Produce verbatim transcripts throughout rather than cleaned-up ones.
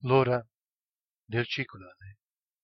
l'ora del cicolone.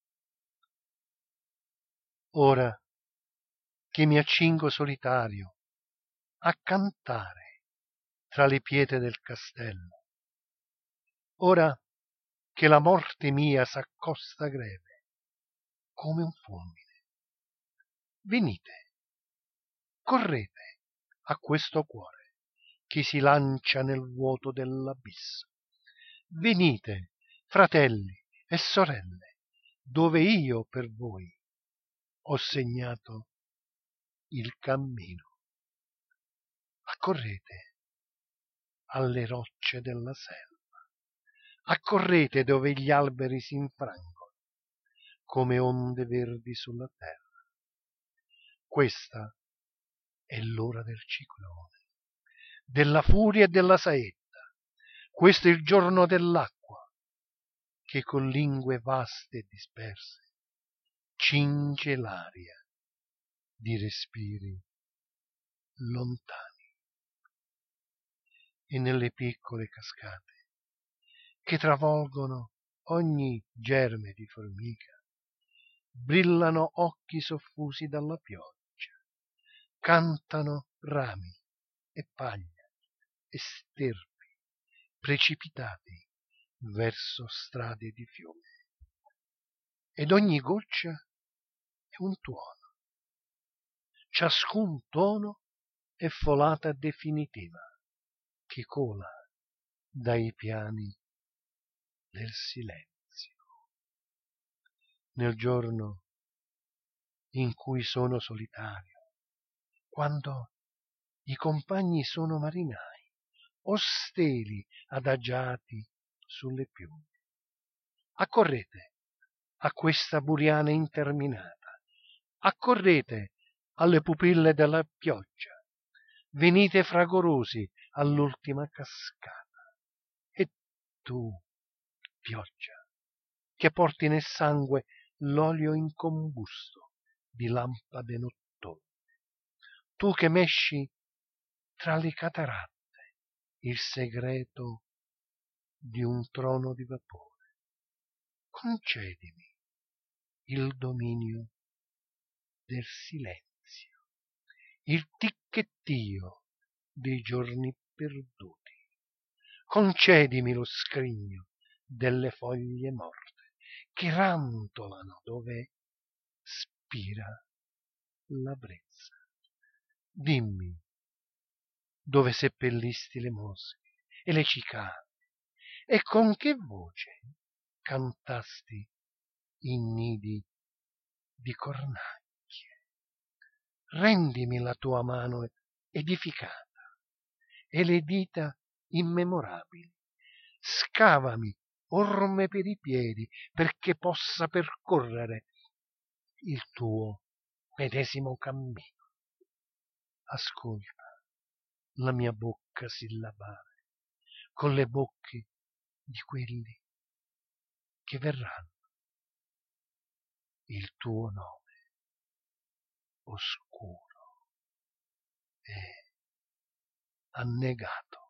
Ora che mi accingo solitario a cantare tra le pietre del castello, ora che la morte mia s'accosta greve come un fulmine, venite, correte a questo cuore che si lancia nel vuoto dell'abisso. Venite, fratelli e sorelle, dove io per voi ho segnato il cammino. Accorrete alle rocce della selva, accorrete dove gli alberi si infrangono come onde verdi sulla terra. Questa è l'ora del ciclone, della furia e della saetta. Questo è il giorno dell'acqua che con lingue vaste e disperse cinge l'aria di respiri lontani. E nelle piccole cascate che travolgono ogni germe di formica brillano occhi soffusi dalla pioggia, cantano rami e paglia e sterpi precipitati verso strade di fiume, ed ogni goccia è un tuono, ciascun tono è folata definitiva che cola dai piani del silenzio. Nel giorno in cui sono solitario, quando i compagni sono marinai o steli adagiati sulle piume, accorrete a questa buriana interminata, accorrete alle pupille della pioggia, venite fragorosi all'ultima cascata. E tu, pioggia, che porti nel sangue l'olio incombusto di lampade notturne, tu che mesci tra le cataratte il segreto di un trono di vapore, concedimi il dominio del silenzio, il ticchettio dei giorni perduti, concedimi lo scrigno delle foglie morte che rantolano dove spira la brezza. Dimmi dove seppellisti le mosche e le cicale e con che voce cantasti i nidi di cornacchie. Rendimi la tua mano edificata e le dita immemorabili, scavami orme per i piedi perché possa percorrere il tuo medesimo cammino. Ascolta la mia bocca sillabare con le bocche di quelli che verranno. Il tuo nome oscuro e annegato.